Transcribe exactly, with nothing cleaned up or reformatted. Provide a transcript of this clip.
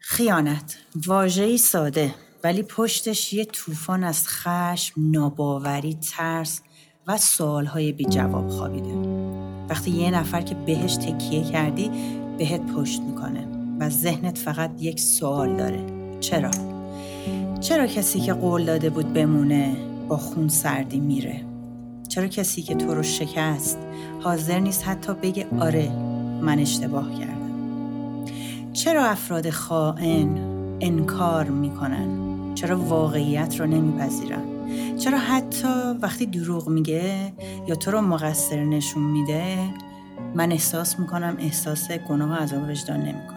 خیانت، واژه‌ای ساده ولی پشتش یه طوفان از خشم، ناباوری، ترس و سوالهای بی جواب خوابیده. وقتی یه نفر که بهش تکیه کردی بهت پشت میکنه و ذهنت فقط یک سوال داره: چرا؟ چرا کسی که قول داده بود بمونه با خون سردی میره؟ چرا کسی که تو رو شکست حاضر نیست حتی بگه آره من اشتباه کردم؟ چرا افراد خائن انکار میکنن؟ چرا واقعیت رو نمیپذیرن؟ چرا حتی وقتی دروغ میگه یا تو رو مقصر نشون میده من احساس میکنم احساس گناه و عذاب وجدان نمیکنم؟